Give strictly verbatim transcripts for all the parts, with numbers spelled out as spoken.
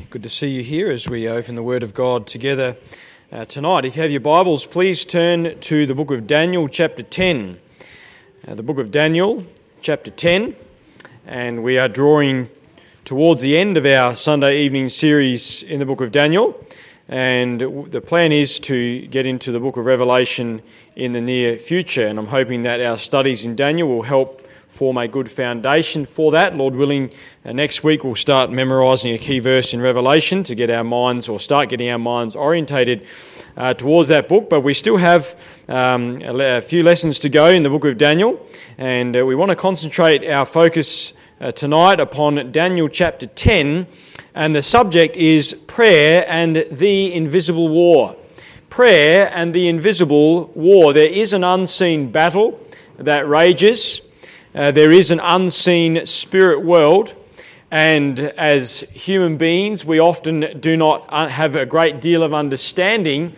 Good to see you here as we open the Word of God together uh, tonight. If you have your Bibles, please turn to the book of Daniel, chapter ten. Uh, the book of Daniel, chapter ten, and we are drawing towards the end of our Sunday evening series in the book of Daniel, and the plan is to get into the book of Revelation in the near future, and I'm hoping that our studies in Daniel will help form a good foundation for that. Lord willing, uh, next week we'll start memorising a key verse in Revelation to get our minds, or start getting our minds orientated uh, towards that book. But we still have um, a, a few lessons to go in the book of Daniel, and uh, we want to concentrate our focus uh, tonight upon Daniel chapter ten, and the subject is prayer and the invisible war. Prayer and the invisible war. There is an unseen battle that rages. Uh, there is an unseen spirit world, and as human beings we often do not have a great deal of understanding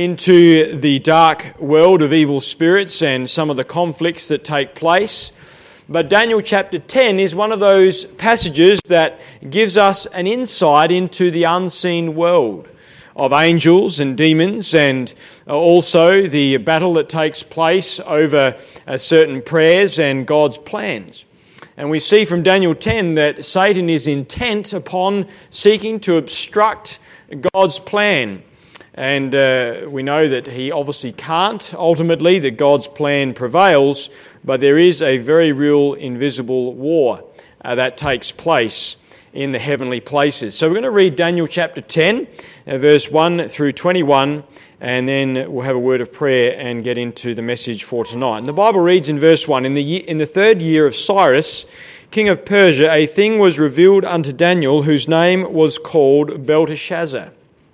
into the dark world of evil spirits and some of the conflicts that take place. But Daniel chapter ten is one of those passages that gives us an insight into the unseen world of angels and demons, and also the battle that takes place over uh, certain prayers and God's plans. And we see from Daniel ten that Satan is intent upon seeking to obstruct God's plan. And uh, we know that he obviously can't, ultimately, that God's plan prevails, but there is a very real invisible war uh, that takes place in the heavenly places. So we're going to read Daniel chapter ten, uh, verse one through twenty-one, and then we'll have a word of prayer and get into the message for tonight. And the Bible reads in verse one, In the year, in the third year of Cyrus, king of Persia, a thing was revealed unto Daniel, whose name was called Belteshazzar.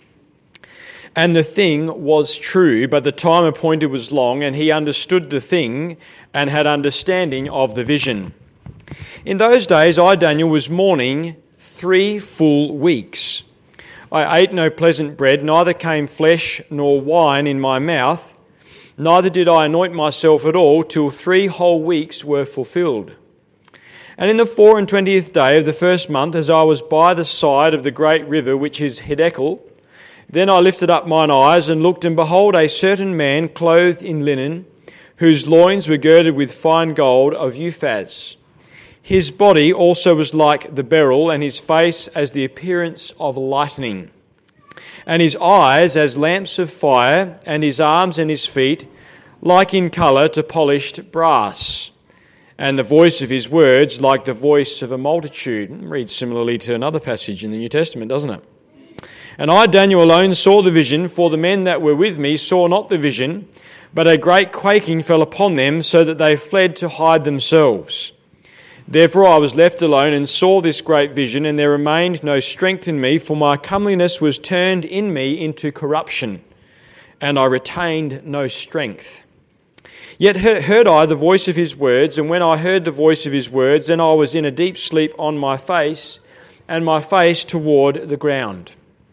And the thing was true, but the time appointed was long, and he understood the thing and had understanding of the vision. In those days I, Daniel, was mourning three full weeks. I ate no pleasant bread, neither came flesh nor wine in my mouth, neither did I anoint myself at all, till three whole weeks were fulfilled. And in the four and twentieth day of the first month, as I was by the side of the great river, which is Hiddekel, then I lifted up mine eyes and looked, and behold, a certain man clothed in linen, whose loins were girded with fine gold of Uphaz. His body also was like the beryl, and his face as the appearance of lightning, and his eyes as lamps of fire, and his arms and his feet like in colour to polished brass, and the voice of his words like the voice of a multitude. It reads similarly to another passage in the New Testament, doesn't it? And I, Daniel, alone saw the vision, for the men that were with me saw not the vision, but a great quaking fell upon them, so that they fled to hide themselves. Therefore I was left alone and saw this great vision, and there remained no strength in me, for my comeliness was turned in me into corruption, and I retained no strength. Yet heard I the voice of his words, and when I heard the voice of his words, then I was in a deep sleep on my face, and my face toward the ground.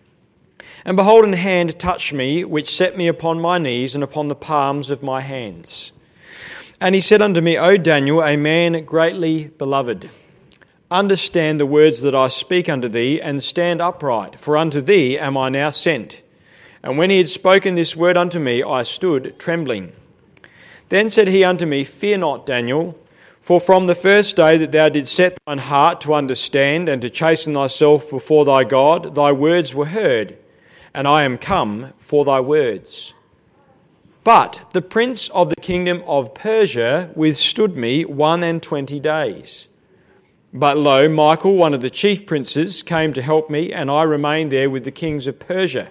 And behold, an hand touched me, which set me upon my knees and upon the palms of my hands. And he said unto me, O Daniel, a man greatly beloved, understand the words that I speak unto thee, and stand upright, for unto thee am I now sent. And when he had spoken this word unto me, I stood trembling. Then said he unto me, Fear not, Daniel, for from the first day that thou didst set thine heart to understand and to chasten thyself before thy God, thy words were heard, and I am come for thy words. But the prince of the kingdom of Persia withstood me one and twenty days. But lo, Michael, one of the chief princes, came to help me, and I remained there with the kings of Persia.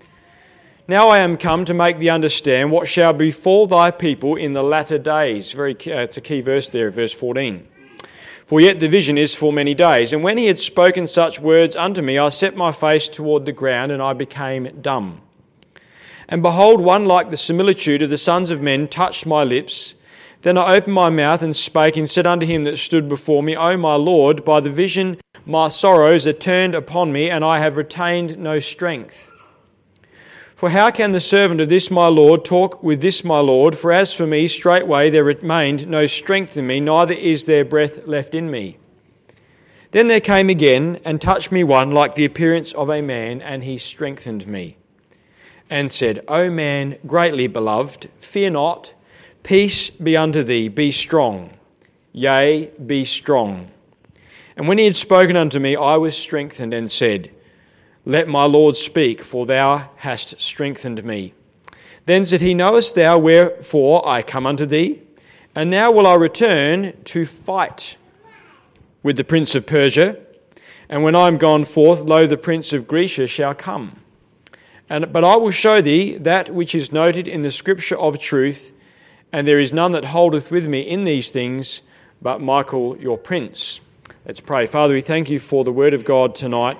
Now I am come to make thee understand what shall befall thy people in the latter days. Very, uh, it's a key verse there, verse fourteen. For yet the vision is for many days. And when he had spoken such words unto me, I set my face toward the ground, and I became dumb. And behold, one like the similitude of the sons of men touched my lips. Then I opened my mouth and spake, and said unto him that stood before me, O my Lord, by the vision my sorrows are turned upon me, and I have retained no strength. For how can the servant of this my Lord talk with this my Lord? For as for me, straightway there remained no strength in me, neither is there breath left in me. Then there came again and touched me one like the appearance of a man, and he strengthened me, and said, O man, greatly beloved, fear not, peace be unto thee, be strong, yea, be strong. And when he had spoken unto me, I was strengthened, and said, Let my Lord speak, for thou hast strengthened me. Then said he, Knowest thou wherefore I come unto thee? And now will I return to fight with the prince of Persia. And when I am gone forth, lo, the prince of Grecia shall come. And but I will show thee that which is noted in the scripture of truth, and there is none that holdeth with me in these things, but Michael your prince. Let's pray. Father, we thank you for the word of God tonight.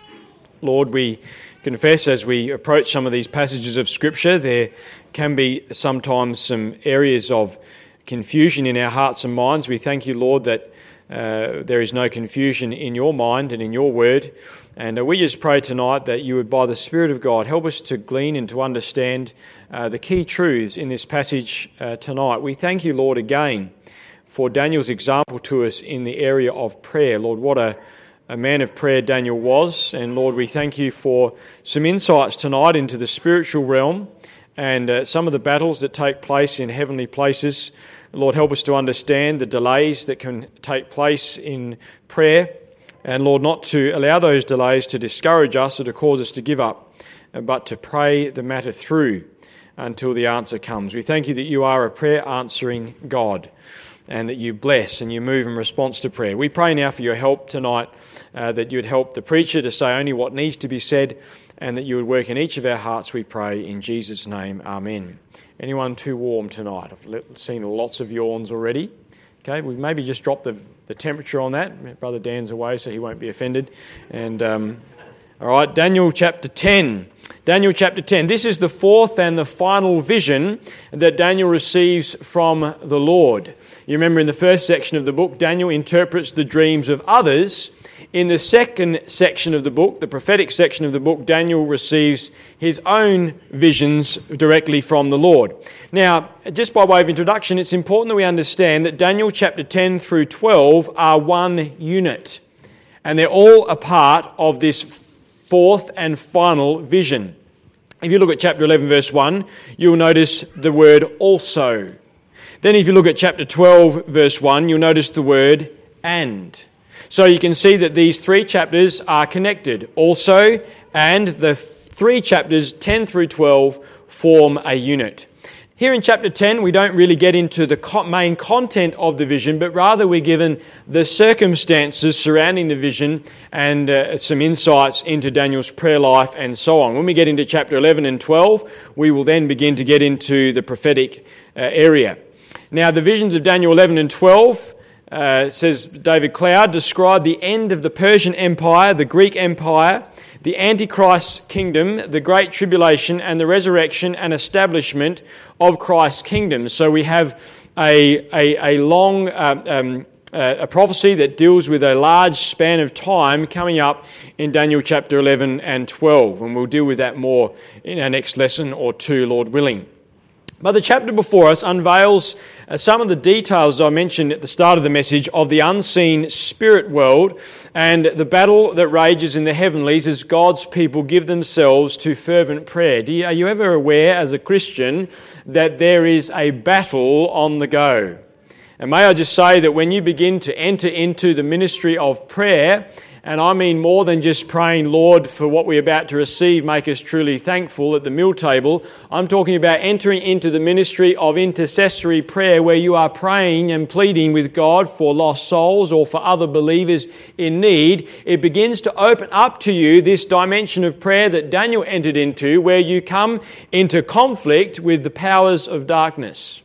Lord, we confess as we approach some of these passages of scripture, there can be sometimes some areas of confusion in our hearts and minds. We thank you, Lord, that uh, there is no confusion in your mind and in your word. And uh, we just pray tonight that you would, by the Spirit of God, help us to glean and to understand uh, the key truths in this passage uh, tonight. We thank you, Lord, again for Daniel's example to us in the area of prayer. Lord, what a, a man of prayer Daniel was. And Lord, we thank you for some insights tonight into the spiritual realm and uh, some of the battles that take place in heavenly places. Lord, help us to understand the delays that can take place in prayer. And Lord, not to allow those delays to discourage us or to cause us to give up, but to pray the matter through until the answer comes. We thank you that you are a prayer answering God and that you bless and you move in response to prayer. We pray now for your help tonight, uh, that you would help the preacher to say only what needs to be said, and that you would work in each of our hearts, we pray, in Jesus' name. Amen. Anyone too warm tonight? I've seen lots of yawns already. Okay, we maybe just drop the the temperature on that. Brother Dan's away, so he won't be offended. And um, all right, Daniel chapter ten. Daniel chapter ten. This is the fourth and the final vision that Daniel receives from the Lord. You remember in the first section of the book, Daniel interprets the dreams of others. In the second section of the book, the prophetic section of the book, Daniel receives his own visions directly from the Lord. Now, just by way of introduction, it's important that we understand that Daniel chapter ten through twelve are one unit, and they're all a part of this fourth and final vision. If you look at chapter eleven, verse one, you'll notice the word also. Then if you look at chapter twelve, verse one, you'll notice the word and. So you can see that these three chapters are connected. Also, and the three chapters, ten through twelve, form a unit. Here in chapter ten, we don't really get into the main content of the vision, but rather we're given the circumstances surrounding the vision and uh, some insights into Daniel's prayer life and so on. When we get into chapter eleven and twelve, we will then begin to get into the prophetic uh, area. Now, the visions of Daniel eleven and twelve, Uh, says David Cloud, describe the end of the Persian Empire, the Greek Empire, the Antichrist kingdom, the Great Tribulation, and the resurrection and establishment of Christ's kingdom. So we have a, a, a long uh, um, uh, a prophecy that deals with a large span of time coming up in Daniel chapter eleven and twelve, and we'll deal with that more in our next lesson or two, Lord willing. But the chapter before us unveils uh, some of the details I mentioned at the start of the message of the unseen spirit world and the battle that rages in the heavenlies as God's people give themselves to fervent prayer. Do you, are you ever aware as a Christian that there is a battle on the go? And may I just say that when you begin to enter into the ministry of prayer, and I mean more than just praying, Lord, for what we're about to receive, make us truly thankful at the meal table. I'm talking about entering into the ministry of intercessory prayer where you are praying and pleading with God for lost souls or for other believers in need. It begins to open up to you this dimension of prayer that Daniel entered into, where you come into conflict with the powers of darkness.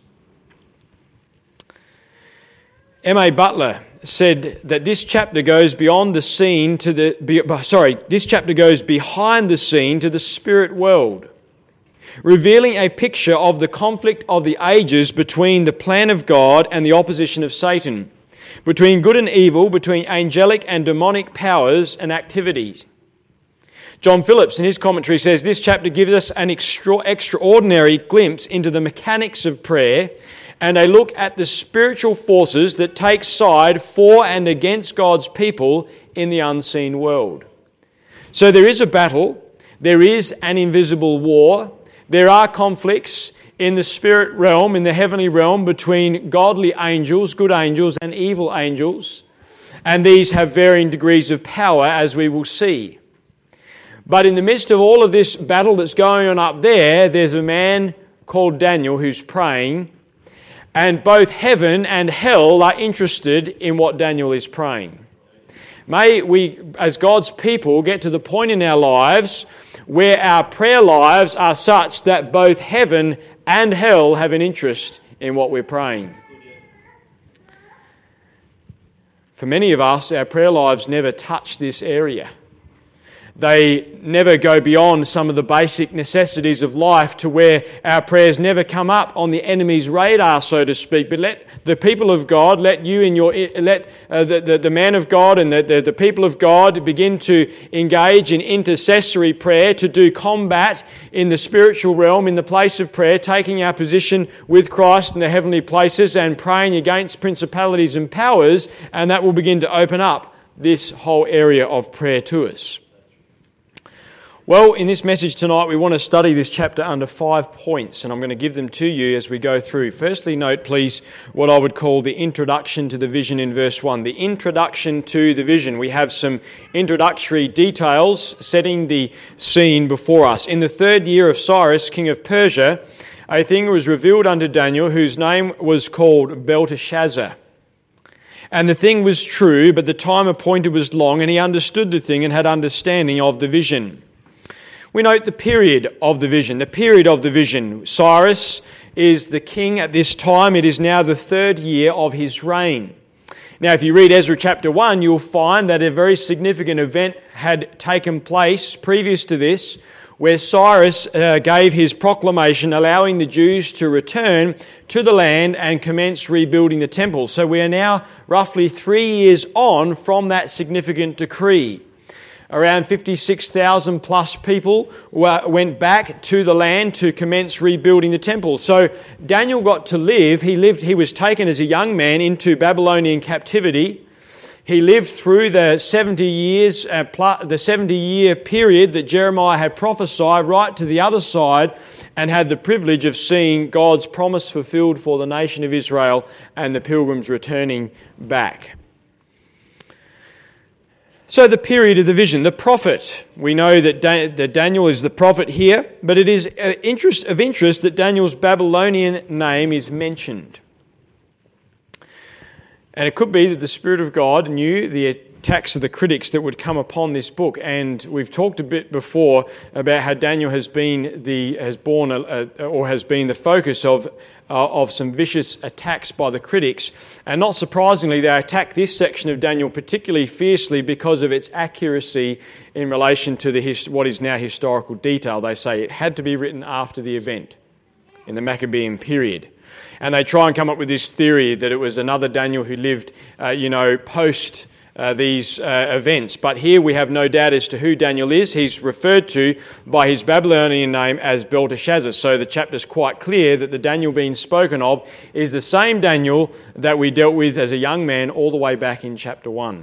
M A Butler said that this chapter goes beyond the scene to the be, sorry, this chapter goes behind the scene to the spirit world, revealing a picture of the conflict of the ages between the plan of God and the opposition of Satan, between good and evil, between angelic and demonic powers and activities. John Phillips in his commentary says this chapter gives us an extra, extraordinary glimpse into the mechanics of prayer and they look at the spiritual forces that take side for and against God's people in the unseen world. So there is a battle, there is an invisible war, there are conflicts in the spirit realm, in the heavenly realm, between godly angels, good angels, and evil angels. And these have varying degrees of power, as we will see. But in the midst of all of this battle that's going on up there, there's a man called Daniel who's praying, and both heaven and hell are interested in what Daniel is praying. May we, as God's people, get to the point in our lives where our prayer lives are such that both heaven and hell have an interest in what we're praying. For many of us, our prayer lives never touch this area. They never go beyond some of the basic necessities of life to where our prayers never come up on the enemy's radar, so to speak. But let the people of God, let you and your, let uh, the, the, the man of God and the, the, the people of God begin to engage in intercessory prayer, to do combat in the spiritual realm, in the place of prayer, taking our position with Christ in the heavenly places and praying against principalities and powers, and that will begin to open up this whole area of prayer to us. Well, in this message tonight, we want to study this chapter under five points, and I'm going to give them to you as we go through. Firstly, note, please, what I would call the introduction to the vision in verse one. The introduction to the vision. We have some introductory details setting the scene before us. In the third year of Cyrus, king of Persia, a thing was revealed unto Daniel, whose name was called Belteshazzar. And the thing was true, but the time appointed was long, and he understood the thing and had understanding of the vision. We note the period of the vision. The period of the vision. Cyrus is the king at this time. It is now the third year of his reign. Now, if you read Ezra chapter one, you'll find that a very significant event had taken place previous to this, where Cyrus uh, gave his proclamation allowing the Jews to return to the land and commence rebuilding the temple. So we are now roughly three years on from that significant decree. Around fifty-six thousand plus people went back to the land to commence rebuilding the temple. So Daniel got to live. He lived. He was taken as a young man into Babylonian captivity. He lived through the seventy years, uh, the seventy year period that Jeremiah had prophesied, right to the other side, and had the privilege of seeing God's promise fulfilled for the nation of Israel and the pilgrims returning back. So the period of the vision, the prophet. We know that, da- that Daniel is the prophet here, but it is interest, of interest that Daniel's Babylonian name is mentioned. And it could be that the Spirit of God knew the attacks of the critics that would come upon this book. And we've talked a bit before about how Daniel has been the has borne a, a, or has been the focus of uh, of some vicious attacks by the critics. And not surprisingly, they attack this section of Daniel particularly fiercely because of its accuracy in relation to the his, what is now historical detail. They say it had to be written after the event in the Maccabean period. And they try and come up with this theory that it was another Daniel who lived, uh, you know, post uh, these uh, events. But here we have no doubt as to who Daniel is. He's referred to by his Babylonian name as Belteshazzar. So the chapter's quite clear that the Daniel being spoken of is the same Daniel that we dealt with as a young man all the way back in chapter one.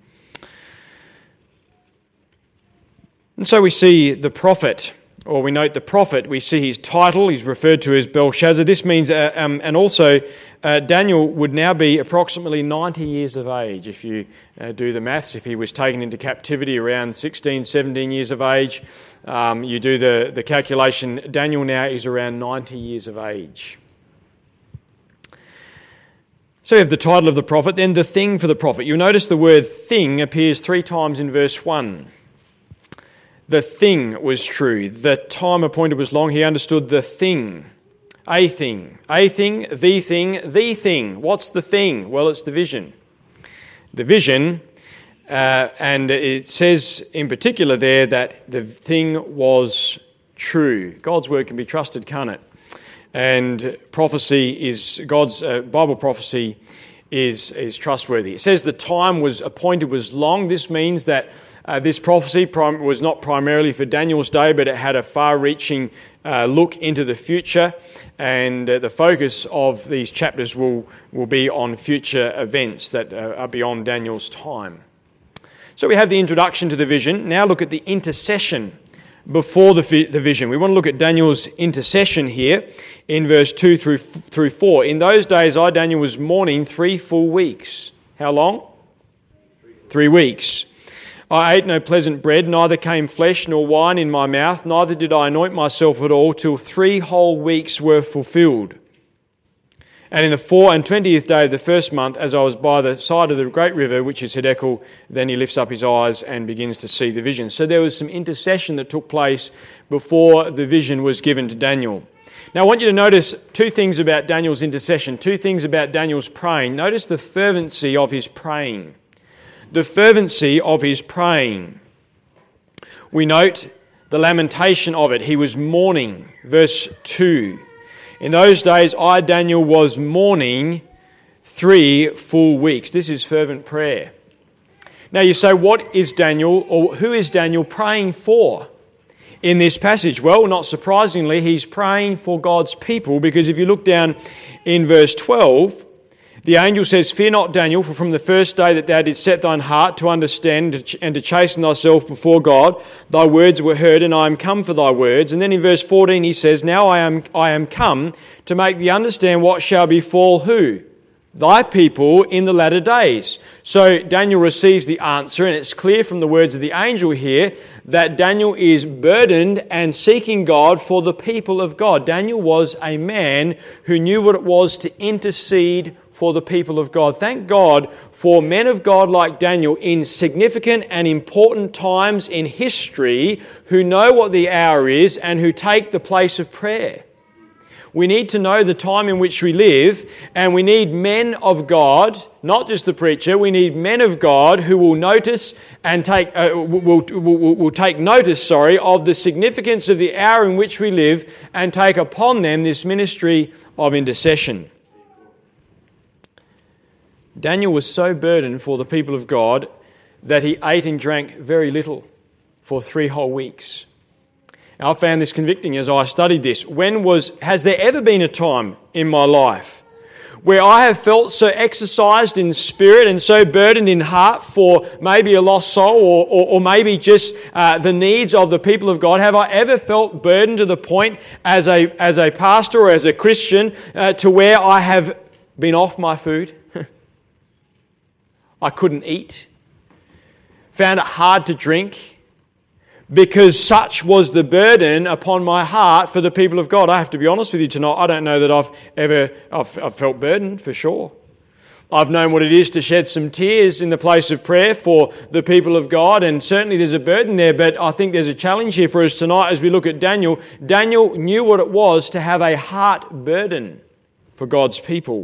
And so we see the prophet. Or we note the prophet, we see his title, he's referred to as Belshazzar. This means, uh, um, and also uh, Daniel would now be approximately ninety years of age. If you uh, do the maths, if he was taken into captivity around sixteen, seventeen years of age, um, you do the, the calculation, Daniel now is around ninety years of age. So we have the title of the prophet, then the thing for the prophet. You'll notice the word thing appears three times in verse one. The thing was true. The time appointed was long. He understood the thing. A thing. A thing, the thing, the thing. What's the thing? Well, it's the vision. The vision, uh, and it says in particular there that the thing was true. God's word can be trusted, can't it? And prophecy is, God's uh, Bible prophecy is, is trustworthy. It says the time was appointed was long. This means that Uh, this prophecy prim- was not primarily for Daniel's day, but it had a far-reaching uh, look into the future, and uh, the focus of these chapters will, will be on future events that uh, are beyond Daniel's time. So we have the introduction to the vision. Now look at the intercession before the, the vision. We want to look at Daniel's intercession here in verse two through, through four. In those days, I, Daniel, was mourning three full weeks. How long? Three weeks. I ate no pleasant bread, neither came flesh nor wine in my mouth, neither did I anoint myself at all, till three whole weeks were fulfilled. And in the four and twentieth day of the first month, as I was by the side of the great river, which is Hiddekel, then he lifts up his eyes and begins to see the vision. So there was some intercession that took place before the vision was given to Daniel. Now I want you to notice two things about Daniel's intercession, two things about Daniel's praying. Notice the fervency of his praying. The fervency of his praying. We note the lamentation of it. He was mourning. Verse two. In those days, I, Daniel, was mourning three full weeks. This is fervent prayer. Now you say, what is Daniel, or who is Daniel praying for in this passage? Well, not surprisingly, he's praying for God's people, because if you look down in verse twelve, the angel says, Fear not, Daniel, for from the first day that thou didst set thine heart to understand and to chasten thyself before God, thy words were heard, and I am come for thy words. And then in verse fourteen he says, Now I am I am come to make thee understand what shall befall who? Thy people in the latter days. So Daniel receives the answer, and it's clear from the words of the angel here that Daniel is burdened and seeking God for the people of God. Daniel was a man who knew what it was to intercede for the people of God. Thank God for men of God like Daniel in significant and important times in history who know what the hour is and who take the place of prayer. We need to know the time in which we live, and we need men of God, not just the preacher. We need men of God who will notice and take uh, will, will, will take notice, sorry, of the significance of the hour in which we live, and take upon them this ministry of intercession. Daniel was so burdened for the people of God that he ate and drank very little for three whole weeks. I found this convicting as I studied this. When was, has there ever been a time in my life where I have felt so exercised in spirit and so burdened in heart for maybe a lost soul, or, or, or maybe just uh, the needs of the people of God? Have I ever felt burdened to the point as a, as a pastor or as a Christian uh, to where I have been off my food? I couldn't eat, found it hard to drink, because such was the burden upon my heart for the people of God. I have to be honest with you tonight, I don't know that I've ever I've, I've felt burdened, for sure. I've known what it is to shed some tears in the place of prayer for the people of God, and certainly there's a burden there, but I think there's a challenge here for us tonight as we look at Daniel. Daniel knew what it was to have a heart burden for God's people.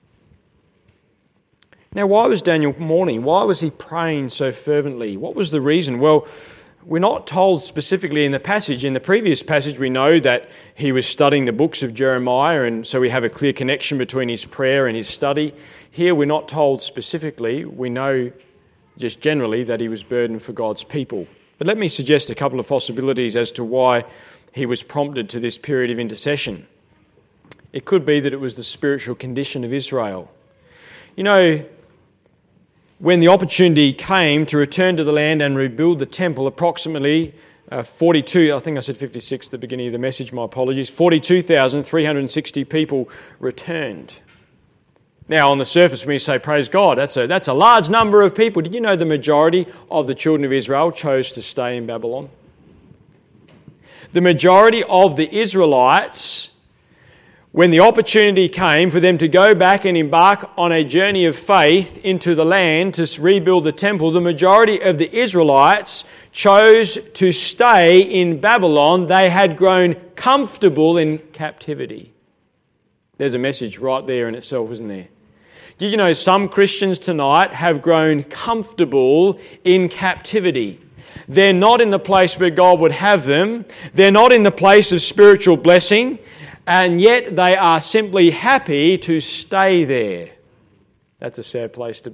Now, why was Daniel mourning? Why was he praying so fervently? What was the reason? Well, we're not told specifically in the passage. In the previous passage, we know that he was studying the books of Jeremiah, and so we have a clear connection between his prayer and his study. Here, we're not told specifically. We know just generally that he was burdened for God's people. But let me suggest a couple of possibilities as to why he was prompted to this period of intercession. It could be that it was the spiritual condition of Israel. You know, when the opportunity came to return to the land and rebuild the temple, approximately uh, forty-two, I think I said fifty-six at the beginning of the message, my apologies, forty-two thousand three hundred sixty people returned. Now, on the surface, when you say, praise God, that's a, that's a large number of people. Did you know the majority of the children of Israel chose to stay in Babylon? The majority of the Israelites, when the opportunity came for them to go back and embark on a journey of faith into the land to rebuild the temple, the majority of the Israelites chose to stay in Babylon. They had grown comfortable in captivity. There's a message right there in itself, isn't there? Do you know some Christians tonight have grown comfortable in captivity? They're not in the place where God would have them. They're not in the place of spiritual blessing. And yet they are simply happy to stay there. That's a sad place to be.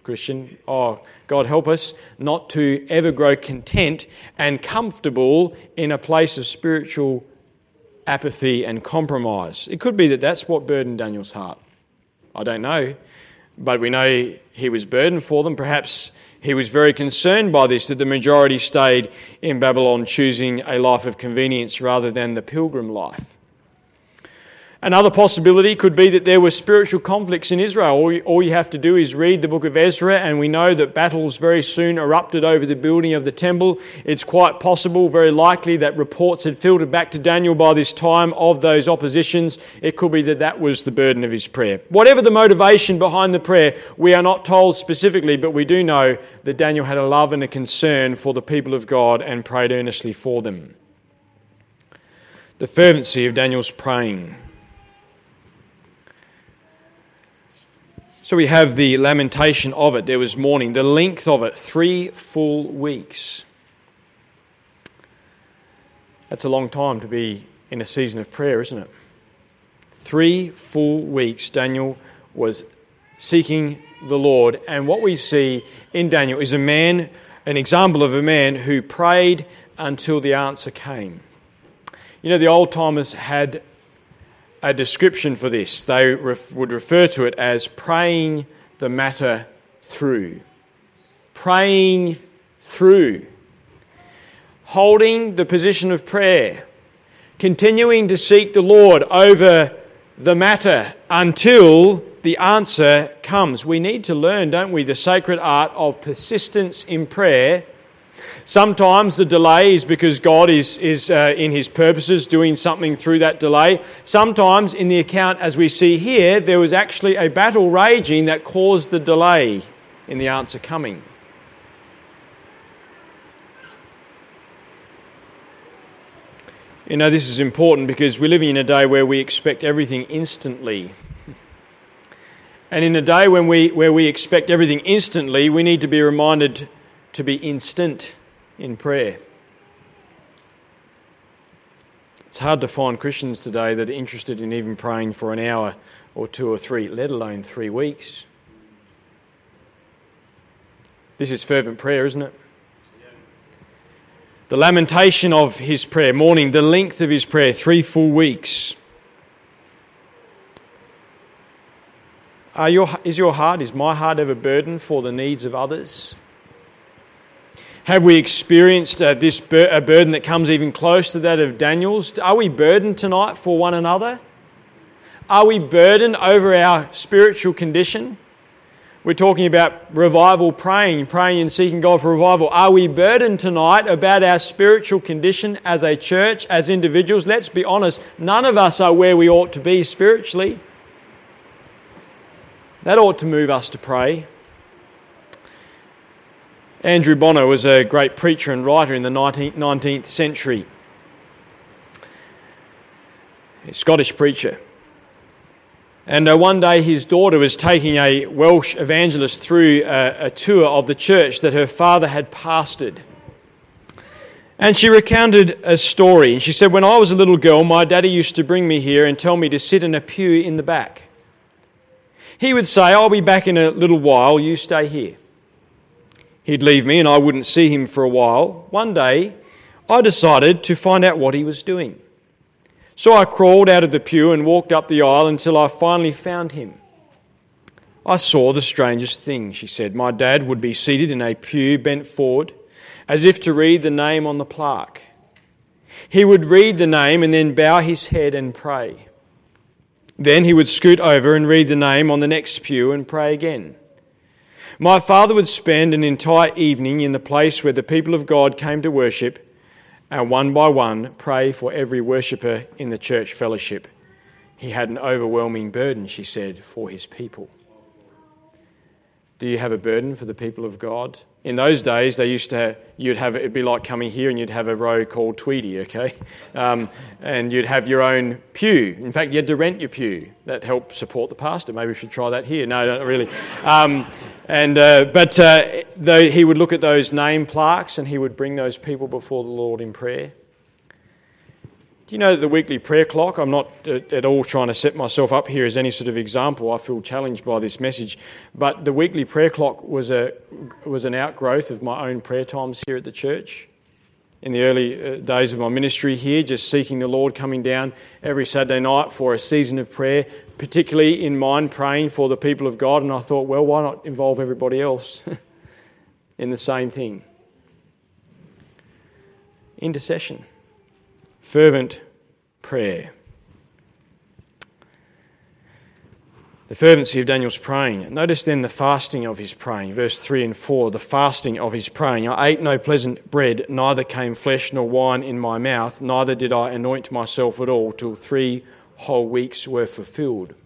Christian. Oh, God help us not to ever grow content and comfortable in a place of spiritual apathy and compromise. It could be that that's what burdened Daniel's heart. I don't know. But we know he was burdened for them. Perhaps he was very concerned by this, that the majority stayed in Babylon, choosing a life of convenience rather than the pilgrim life. Another possibility could be that there were spiritual conflicts in Israel. All you, all you have to do is read the book of Ezra, and we know that battles very soon erupted over the building of the temple. It's quite possible, very likely, that reports had filtered back to Daniel by this time of those oppositions. It could be that that was the burden of his prayer. Whatever the motivation behind the prayer, we are not told specifically, but we do know that Daniel had a love and a concern for the people of God and prayed earnestly for them. The fervency of Daniel's praying. So we have the lamentation of it. There was mourning. The length of it, three full weeks. That's a long time to be in a season of prayer, isn't it? Three full weeks Daniel was seeking the Lord. And what we see in Daniel is a man, an example of a man who prayed until the answer came. You know, the old timers had a description for this. They ref- would refer to it as praying the matter through. Praying through. Holding the position of prayer. Continuing to seek the Lord over the matter until the answer comes. We need to learn, don't we, the sacred art of persistence in prayer. Sometimes the delay is because God is, is uh, in his purposes doing something through that delay. Sometimes in the account, as we see here, there was actually a battle raging that caused the delay in the answer coming. You know, this is important because we're living in a day where we expect everything instantly. And in a day when we where we expect everything instantly, we need to be reminded to be instant in prayer. It's hard to find Christians today that are interested in even praying for an hour or two or three, let alone three weeks. This is fervent prayer, isn't it? Yeah. The lamentation of his prayer, mourning, the length of his prayer, three full weeks. Are your, is your heart, is my heart ever burdened for the needs of others? Have we experienced uh, this bur- a burden that comes even close to that of Daniel's? Are we burdened tonight for one another? Are we burdened over our spiritual condition? We're talking about revival praying, praying and seeking God for revival. Are we burdened tonight about our spiritual condition as a church, as individuals? Let's be honest, none of us are where we ought to be spiritually. That ought to move us to pray. Andrew Bonar was a great preacher and writer in the nineteenth century. A Scottish preacher. And uh, one day his daughter was taking a Welsh evangelist through a, a tour of the church that her father had pastored. And she recounted a story. And she said, when I was a little girl, my daddy used to bring me here and tell me to sit in a pew in the back. He would say, I'll be back in a little while, you stay here. He'd leave me and I wouldn't see him for a while. One day, I decided to find out what he was doing. So I crawled out of the pew and walked up the aisle until I finally found him. I saw the strangest thing, she said. My dad would be seated in a pew, bent forward, as if to read the name on the plaque. He would read the name and then bow his head and pray. Then he would scoot over and read the name on the next pew and pray again. My father would spend an entire evening in the place where the people of God came to worship and one by one pray for every worshipper in the church fellowship. He had an overwhelming burden, she said, for his people. Do you have a burden for the people of God? In those days, they used to have, you'd have, it'd be like coming here and you'd have a row called Tweedy, okay? Um, and you'd have your own pew. In fact, you had to rent your pew. That helped support the pastor. Maybe we should try that here. No, not really. Um, and uh, But uh, though he would look at those name plaques and he would bring those people before the Lord in prayer. Do Do you know that the weekly prayer clock, I'm not at all trying to set myself up here as any sort of example, I feel challenged by this message, but the weekly prayer clock was a was an outgrowth of my own prayer times here at the church. In the early days of my ministry here, just seeking the Lord, coming down every Saturday night for a season of prayer, particularly in mind praying for the people of God, and I thought, well, why not involve everybody else in the same thing? Intercession. Fervent prayer. The fervency of Daniel's praying. Notice then the fasting of his praying. Verse three and four, the fasting of his praying. I ate no pleasant bread, neither came flesh nor wine in my mouth, neither did I anoint myself at all, till three whole weeks were fulfilled.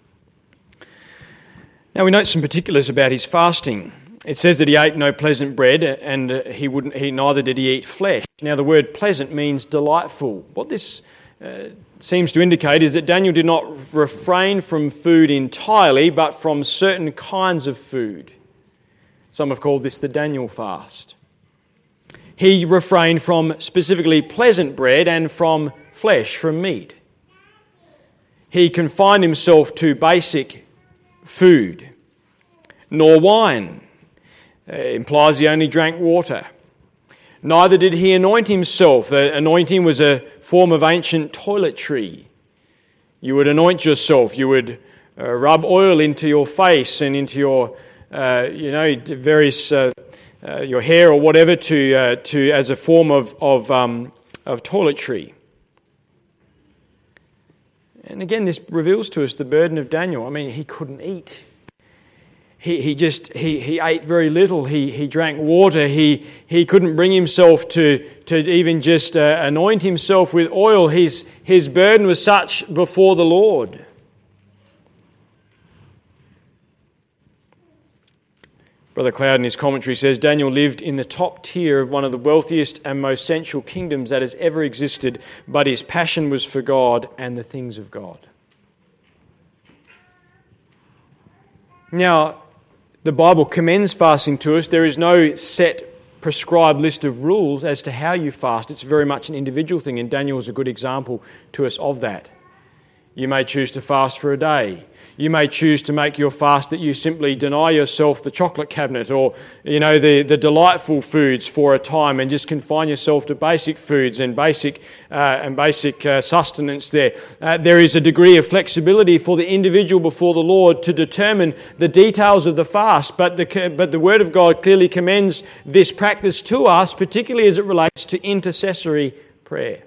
Now we note some particulars about his fasting. It says that he ate no pleasant bread, and he wouldn't. He neither did he eat flesh. Now, the word pleasant means delightful. What this uh, seems to indicate is that Daniel did not refrain from food entirely, but from certain kinds of food. Some have called this the Daniel fast. He refrained from specifically pleasant bread and from flesh, from meat. He confined himself to basic food, nor wine. Uh, implies he only drank water. Neither did he anoint himself. The anointing was a form of ancient toiletry. You would anoint yourself. You would uh, rub oil into your face and into your, uh, you know, various uh, uh, your hair or whatever to uh, to as a form of of um, of toiletry. And again, this reveals to us the burden of Daniel. I mean, he couldn't eat. He he just he he ate very little. He he drank water. He he couldn't bring himself to to even just uh, anoint himself with oil. His his burden was such before the Lord. Brother Cloud in his commentary says Daniel lived in the top tier of one of the wealthiest and most sensual kingdoms that has ever existed, but his passion was for God and the things of God. Now, the Bible commends fasting to us. There is no set prescribed list of rules as to how you fast. It's very much an individual thing, and Daniel is a good example to us of that. You may choose to fast for a day. You may choose to make your fast that you simply deny yourself the chocolate cabinet or, you know, the, the delightful foods for a time and just confine yourself to basic foods and basic uh, and basic uh, sustenance there. Uh, there is a degree of flexibility for the individual before the Lord to determine the details of the fast, but the, but the Word of God clearly commends this practice to us, particularly as it relates to intercessory prayer.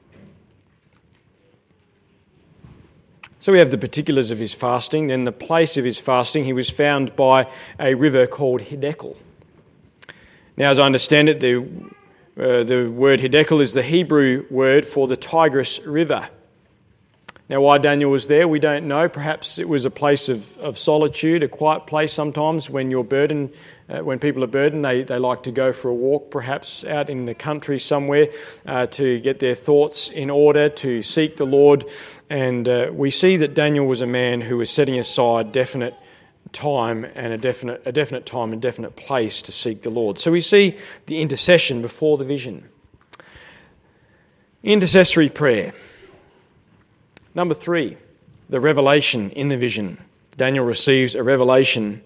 So we have the particulars of his fasting, then the place of his fasting. He was found by a river called Hiddekel. Now, as I understand it, the, uh, the word Hiddekel is the Hebrew word for the Tigris River. Now, why Daniel was there, we don't know. Perhaps it was a place of, of solitude, a quiet place sometimes when you're burdened, uh, when people are burdened, they, they like to go for a walk, perhaps out in the country somewhere, uh, to get their thoughts in order, to seek the Lord. And uh, we see that Daniel was a man who was setting aside definite time and a definite, a definite time and definite place to seek the Lord. So we see the intercession before the vision. Intercessory prayer. Number three, the revelation in the vision. Daniel receives a revelation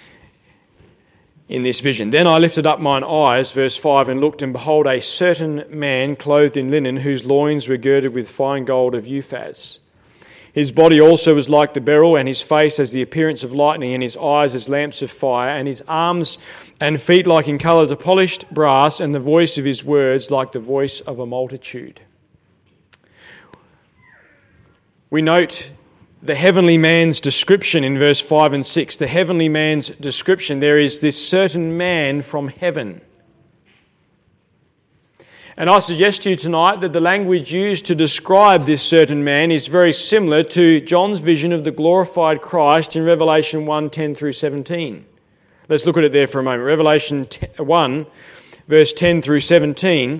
in this vision. Then I lifted up mine eyes, verse five, and looked, and behold, a certain man clothed in linen, whose loins were girded with fine gold of Uphaz. His body also was like the beryl, and his face as the appearance of lightning, and his eyes as lamps of fire, and his arms and feet like in colour to polished brass, and the voice of his words like the voice of a multitude. We note the heavenly man's description in verse five and six. The heavenly man's description. There is this certain man from heaven. And I suggest to you tonight that the language used to describe this certain man is very similar to John's vision of the glorified Christ in Revelation one, ten through seventeen. Let's look at it there for a moment. Revelation one, verse ten through seventeen.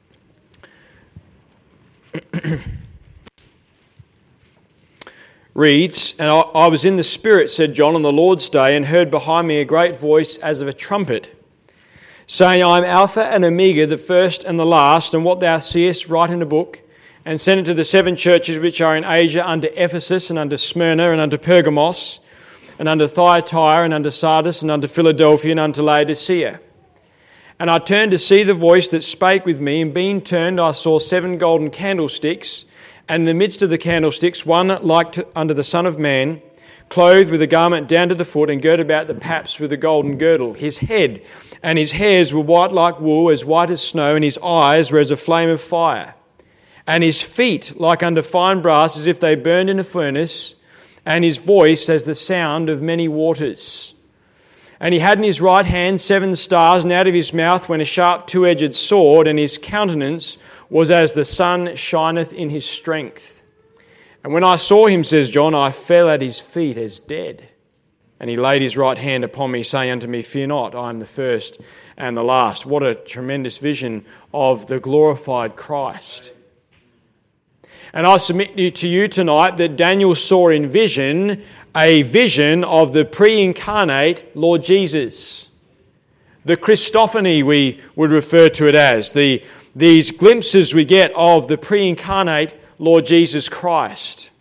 Reads, and I, I was in the Spirit, said John, on the Lord's day, and heard behind me a great voice as of a trumpet, saying, I am Alpha and Omega, the first and the last, and what thou seest write in a book, and send it to the seven churches which are in Asia, unto Ephesus, and unto Smyrna, and unto Pergamos, and unto Thyatira, and unto Sardis, and unto Philadelphia, and unto Laodicea. And I turned to see the voice that spake with me, and being turned I saw seven golden candlesticks, and in the midst of the candlesticks one like to, unto the Son of Man, clothed with a garment down to the foot, and girt about the paps with a golden girdle. His head and his hairs were white like wool, as white as snow, and his eyes were as a flame of fire. And his feet like unto fine brass, as if they burned in a furnace, and his voice as the sound of many waters. And he had in his right hand seven stars, and out of his mouth went a sharp two-edged sword, and his countenance was as the sun shineth in his strength. And when I saw him, says John, I fell at his feet as dead. And he laid his right hand upon me, saying unto me, Fear not, I am the first and the last. What a tremendous vision of the glorified Christ. And I submit to you tonight that Daniel saw in vision a vision of the pre-incarnate Lord Jesus. The Christophany, we would refer to it as. The, these glimpses we get of the pre-incarnate Lord Jesus Christ.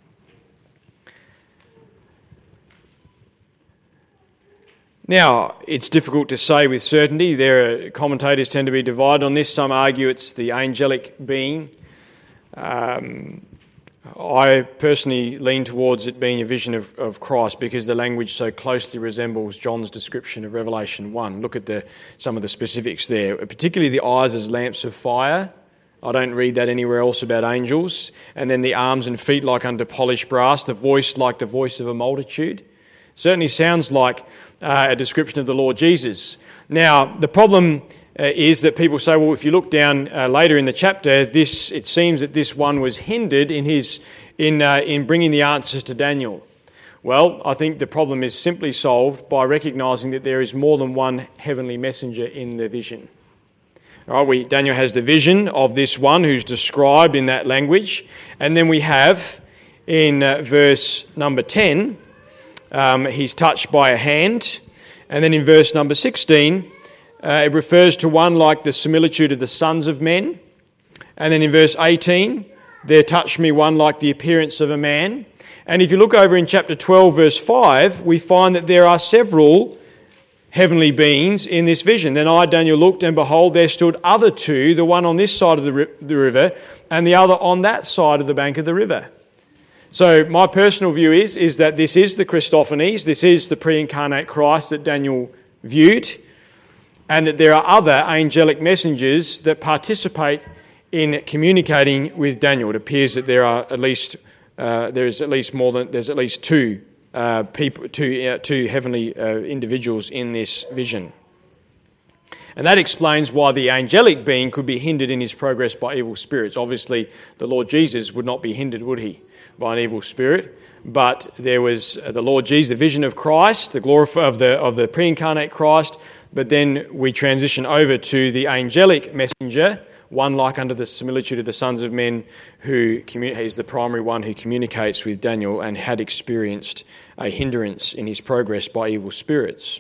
Now, it's difficult to say with certainty. There are, commentators tend to be divided on this. Some argue it's the angelic being. Um, I personally lean towards it being a vision of, of Christ because the language so closely resembles John's description of Revelation one. Look at the, some of the specifics there, particularly the eyes as lamps of fire. I don't read that anywhere else about angels. And then the arms and feet like unto polished brass, the voice like the voice of a multitude. Certainly sounds like uh, a description of the Lord Jesus. Now, the problem uh, is that people say, well, if you look down uh, later in the chapter, this it seems that this one was hindered in his in uh, in bringing the answers to Daniel. Well, I think the problem is simply solved by recognising that there is more than one heavenly messenger in the vision. All right, we, Daniel has the vision of this one who's described in that language, and then we have in uh, verse number ten, um, he's touched by a hand, and then in verse number sixteen, uh, it refers to one like the similitude of the sons of men, and then in verse eighteen, there touched me one like the appearance of a man. And if you look over in chapter twelve, verse five, we find that there are several heavenly beings in this vision. Then I, Daniel, looked, and behold, there stood other two, the one on this side of the, ri- the river, and the other on that side of the bank of the river. So my personal view is, is that this is the Christophanies, this is the pre-incarnate Christ that Daniel viewed, and that there are other angelic messengers that participate in communicating with Daniel. It appears that there are at least uh, there is at least more than there's at least two uh, people, two uh, two heavenly uh, individuals in this vision, and that explains why the angelic being could be hindered in his progress by evil spirits. Obviously, the Lord Jesus would not be hindered, would he, by an evil spirit? But there was the Lord Jesus, the vision of Christ, the glory of the of the pre-incarnate Christ. But then we transition over to the angelic messenger, one like unto the similitude of the sons of men, who commun- is the primary one who communicates with Daniel and had experienced a hindrance in his progress by evil spirits.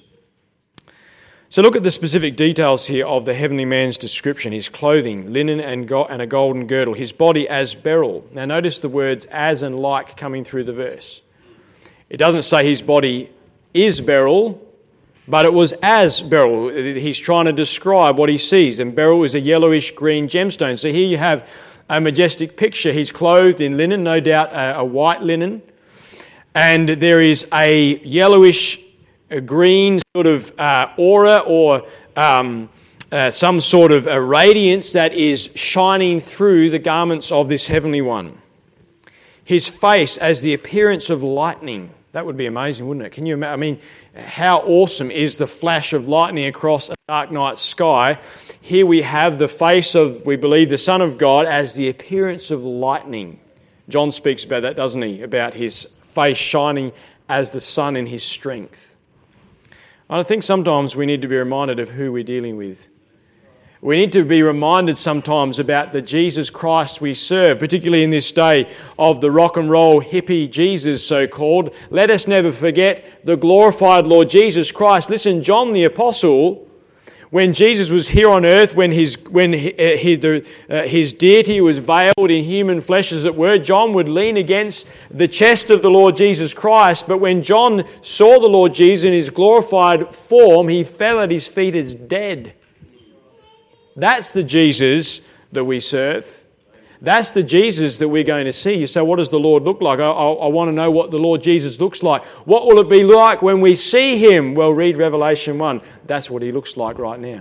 So look at the specific details here of the heavenly man's description. His clothing, linen and, go- and a golden girdle. His body as beryl. Now notice the words as and like coming through the verse. It doesn't say his body is beryl, but it was as beryl. He's trying to describe what he sees. And beryl is a yellowish green gemstone. So here you have a majestic picture. He's clothed in linen, no doubt a, a white linen. And there is a yellowish a green sort of uh, aura or um, uh, some sort of a radiance that is shining through the garments of this heavenly one. His face as the appearance of lightning. That would be amazing, wouldn't it? Can you imagine? I mean, how awesome is the flash of lightning across a dark night sky? Here we have the face of, we believe, the Son of God as the appearance of lightning. John speaks about that, doesn't he? About his face shining as the sun in his strength. I think sometimes we need to be reminded of who we're dealing with. We need to be reminded sometimes about the Jesus Christ we serve, particularly in this day of the rock and roll hippie Jesus, so-called. Let us never forget the glorified Lord Jesus Christ. Listen, John the Apostle, When Jesus was here on earth, when his when his, the, uh, his deity was veiled in human flesh, as it were, John would lean against the chest of the Lord Jesus Christ. But when John saw the Lord Jesus in his glorified form, he fell at his feet as dead. That's the Jesus that we serve. That's the Jesus that we're going to see. You say, what does the Lord look like? I, I, I want to know what the Lord Jesus looks like. What will it be like when we see him? Well, read Revelation one. That's what he looks like right now.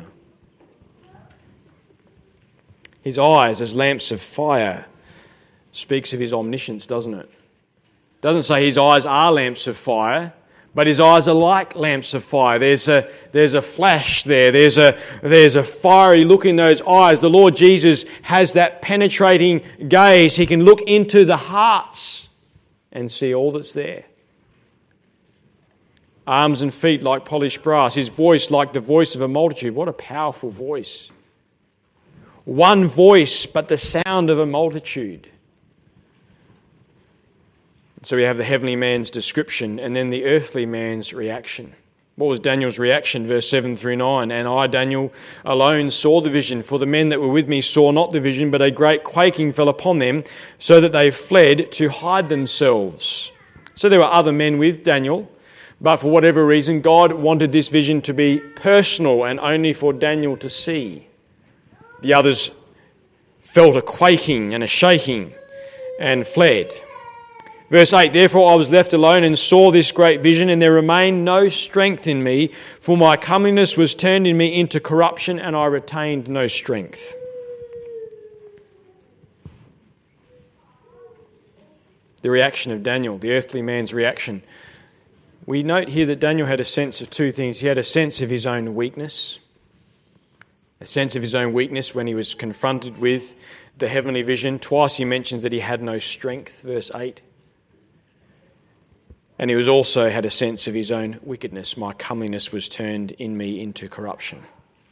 His eyes as lamps of fire speaks of his omniscience, doesn't it? Doesn't say his eyes are lamps of fire, but his eyes are like lamps of fire. There's a, there's a flash there. There's a, there's a fiery look in those eyes. The Lord Jesus has that penetrating gaze. He can look into the hearts and see all that's there. Arms and feet like polished brass. His voice like the voice of a multitude. What a powerful voice. One voice, but the sound of a multitude. So we have the heavenly man's description and then the earthly man's reaction. What was Daniel's reaction? Verse seven through nine. And I, Daniel, alone saw the vision, for the men that were with me saw not the vision, but a great quaking fell upon them, so that they fled to hide themselves. So there were other men with Daniel, but for whatever reason, God wanted this vision to be personal and only for Daniel to see. The others felt a quaking and a shaking and fled. Verse eight, therefore I was left alone and saw this great vision, and there remained no strength in me, for my comeliness was turned in me into corruption, and I retained no strength. The reaction of Daniel, the earthly man's reaction. We note here that Daniel had a sense of two things. He had a sense of his own weakness, a sense of his own weakness when he was confronted with the heavenly vision. Twice he mentions that he had no strength, verse eight. And he was also had a sense of his own wickedness. My comeliness was turned in me into corruption.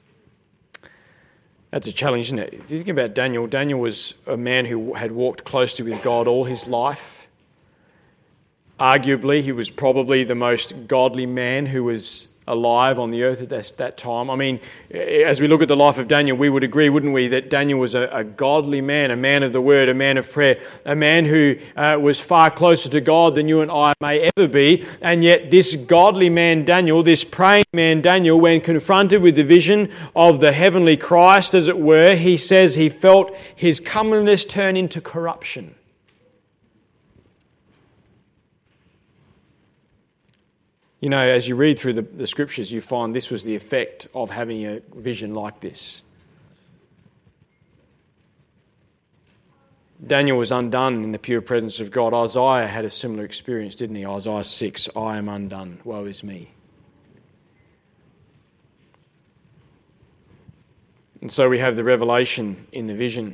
That's a challenge, isn't it? If you think about Daniel, Daniel was a man who had walked closely with God all his life. Arguably, he was probably the most godly man who was alive on the earth at that, that time. I mean, as we look at the life of Daniel, we would agree, wouldn't we, that Daniel was a, a godly man, a man of the word, a man of prayer, a man who uh, was far closer to God than you and I may ever be. And yet this godly man Daniel, this praying man Daniel, when confronted with the vision of the heavenly Christ, as it were, he says he felt his comeliness turn into corruption. You know, as you read through the, the scriptures, you find this was the effect of having a vision like this. Daniel was undone in the pure presence of God. Isaiah had a similar experience, didn't he? Isaiah six, I am undone, woe is me. And so we have the revelation in the vision.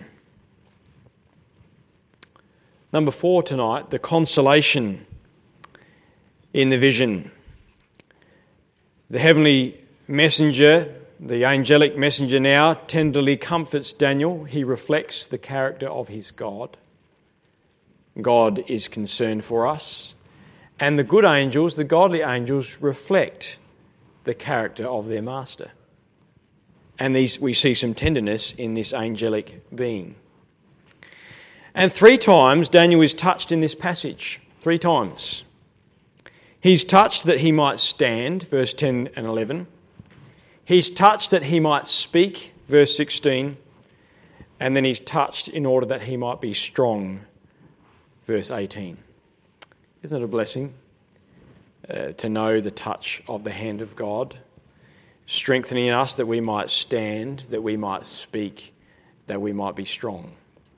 Number four tonight, the consolation in the vision. The heavenly messenger, the angelic messenger now, tenderly comforts Daniel. He reflects the character of his God. God is concerned for us. And the good angels, the godly angels, reflect the character of their master. And these we see some tenderness in this angelic being. And three times Daniel is touched in this passage. Three times. He's touched that he might stand, verse ten and eleven. He's touched that he might speak, verse sixteen. And then he's touched in order that he might be strong, verse eighteen. Isn't it a blessing uh, to know the touch of the hand of God, strengthening us that we might stand, that we might speak, that we might be strong?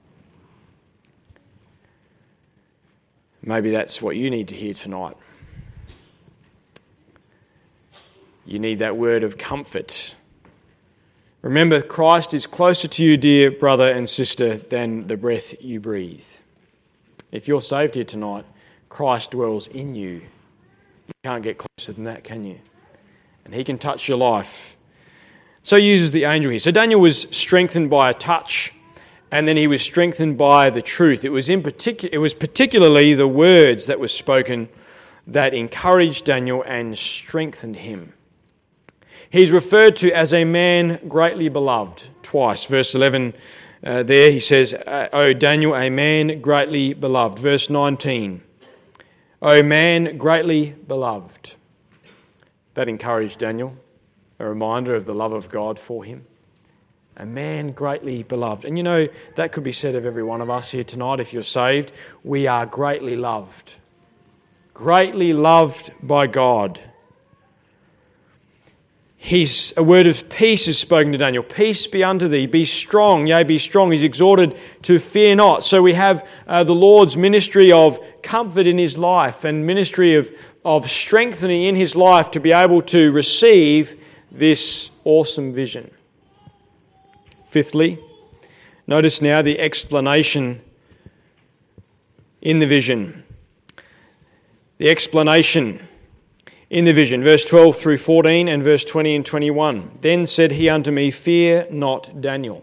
Maybe that's what you need to hear tonight. You need that word of comfort. Remember, Christ is closer to you, dear brother and sister, than the breath you breathe. If you're saved here tonight, Christ dwells in you. You can't get closer than that, can you? And he can touch your life. So he uses the angel here. So Daniel was strengthened by a touch, and then he was strengthened by the truth. It was in particular, it was particularly the words that were spoken that encouraged Daniel and strengthened him. He's referred to as a man greatly beloved twice. Verse eleven uh, there he says, O Daniel, a man greatly beloved. Verse nineteen, O man greatly beloved. That encouraged Daniel, a reminder of the love of God for him. A man greatly beloved. And you know, that could be said of every one of us here tonight. If you're saved, we are greatly loved. Greatly loved by God. He's, a word of peace is spoken to Daniel. Peace be unto thee. Be strong, yea, be strong. He's exhorted to fear not. So we have uh, the Lord's ministry of comfort in his life and ministry of, of strengthening in his life to be able to receive this awesome vision. Fifthly, notice now the explanation in the vision. The explanation in the vision, verse twelve through fourteen and verse twenty and twenty-one. Then said he unto me, Fear not, Daniel.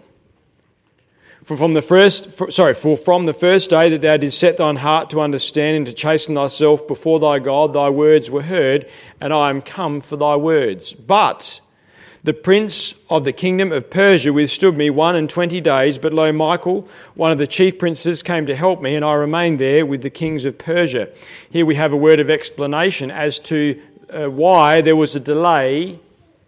For from the first, for, sorry, for from the first day that thou didst set thine heart to understand and to chasten thyself before thy God, thy words were heard, and I am come for thy words. But the prince of the kingdom of Persia withstood me one and twenty days, but lo, Michael, one of the chief princes, came to help me, and I remained there with the kings of Persia. Here we have a word of explanation as to uh, why there was a delay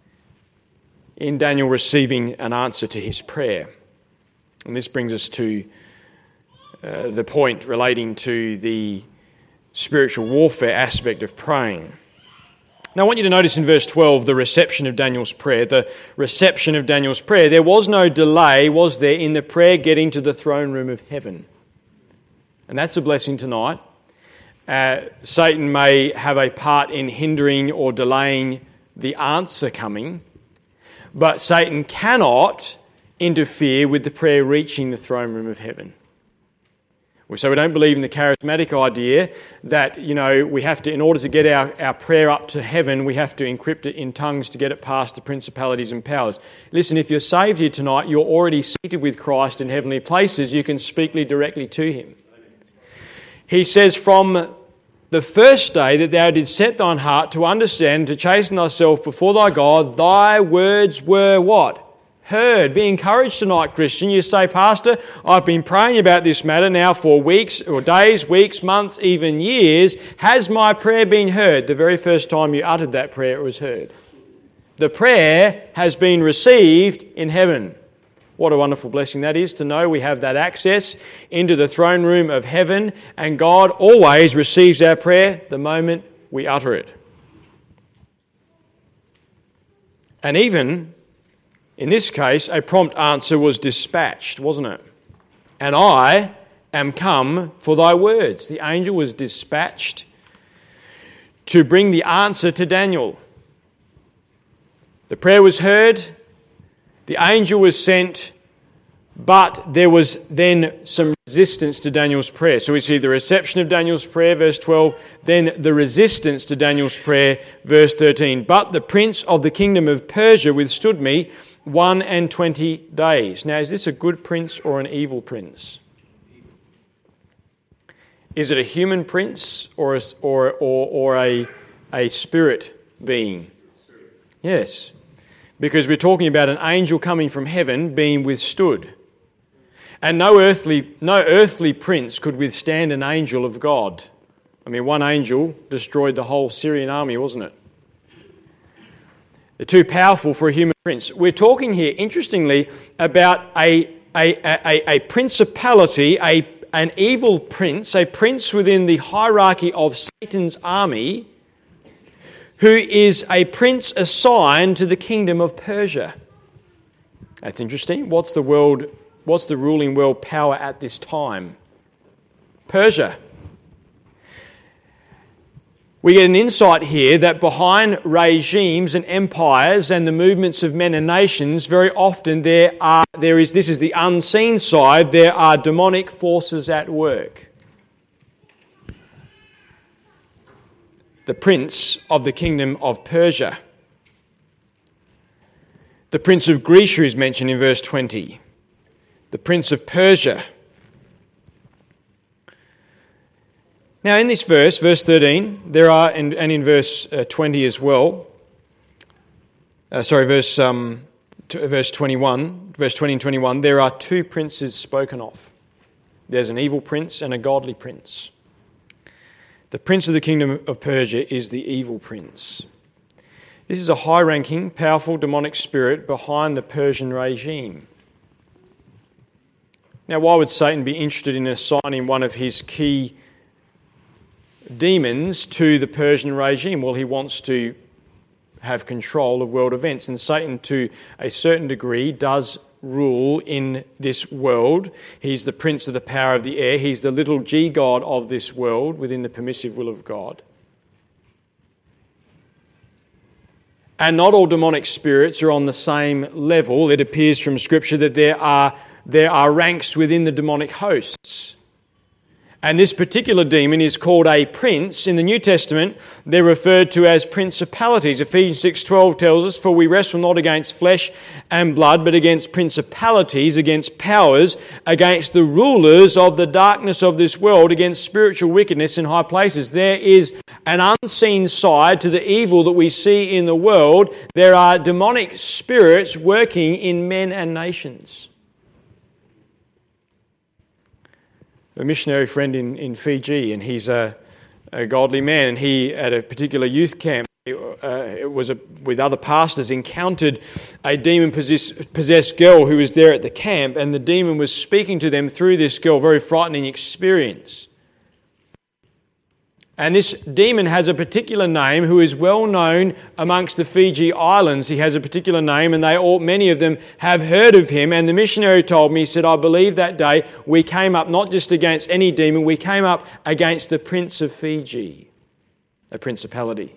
in Daniel receiving an answer to his prayer. And this brings us to uh, the point relating to the spiritual warfare aspect of praying. Now I want you to notice in verse twelve the reception of Daniel's prayer. The reception of Daniel's prayer. There was no delay, was there, in the prayer getting to the throne room of heaven. And that's a blessing tonight. Uh, Satan may have a part in hindering or delaying the answer coming, but Satan cannot interfere with the prayer reaching the throne room of heaven. So we don't believe in the charismatic idea that, you know, we have to, in order to get our, our prayer up to heaven, we have to encrypt it in tongues to get it past the principalities and powers. Listen, if you're saved here tonight, you're already seated with Christ in heavenly places. You can speak directly to him. He says, from the first day that thou didst set thine heart to understand, to chasten thyself before thy God, thy words were what? Heard. Be encouraged tonight, Christian. You say, Pastor, I've been praying about this matter now for weeks or days, weeks, months, even years. Has my prayer been heard? The very first time you uttered that prayer, it was heard. The prayer has been received in heaven. What a wonderful blessing that is to know we have that access into the throne room of heaven, and God always receives our prayer the moment we utter it. And even in this case, a prompt answer was dispatched, wasn't it? And I am come for thy words. The angel was dispatched to bring the answer to Daniel. The prayer was heard, the angel was sent, but there was then some resistance to Daniel's prayer. So we see the reception of Daniel's prayer, verse twelve, then the resistance to Daniel's prayer, verse thirteen. But the prince of the kingdom of Persia withstood me one and twenty days. Now, is this a good prince or an evil prince? Is it a human prince or a, or, or, or a, a spirit being? Yes, because we're talking about an angel coming from heaven being withstood. And no earthly, no earthly prince could withstand an angel of God. I mean, one angel destroyed the whole Syrian army, wasn't it? They're too powerful for a human prince. We're talking here, interestingly, about a, a, a, a principality, a, an evil prince, a prince within the hierarchy of Satan's army, who is a prince assigned to the kingdom of Persia. That's interesting. What's the world, what's the ruling world power at this time? Persia. We get an insight here that behind regimes and empires and the movements of men and nations, very often there are there is this is the unseen side, there are demonic forces at work. The prince of the kingdom of Persia. The prince of Grecia is mentioned in verse twenty. The prince of Persia. Now in this verse, verse thirteen, there are, and, and in verse twenty as well, Uh, sorry, verse um, t- verse twenty-one, verse twenty and twenty-one. There are two princes spoken of. There's an evil prince and a godly prince. The prince of the kingdom of Persia is the evil prince. This is a high-ranking, powerful demonic spirit behind the Persian regime. Now, why would Satan be interested in assigning one of his key demons to the Persian regime? Well, he wants to have control of world events, and Satan, to a certain degree, does rule in this world. He's the prince of the power of the air. He's the little g god of this world within the permissive will of God. And not all demonic spirits are on the same level. It appears from Scripture that there are, there are ranks within the demonic hosts. And this particular demon is called a prince. In the New Testament, they're referred to as principalities. Ephesians six twelve tells us, "For we wrestle not against flesh and blood, but against principalities, against powers, against the rulers of the darkness of this world, against spiritual wickedness in high places." There is an unseen side to the evil that we see in the world. There are demonic spirits working in men and nations. A missionary friend in, in Fiji, and he's a, a godly man, and he, at a particular youth camp, uh, it was a, with other pastors, encountered a demon-possessed possessed girl who was there at the camp, and the demon was speaking to them through this girl. Very frightening experience. And this demon has a particular name who is well known amongst the Fiji Islands. He has a particular name, and they all, many of them have heard of him. And the missionary told me, he said, "I believe that day we came up not just against any demon, we came up against the Prince of Fiji, a principality."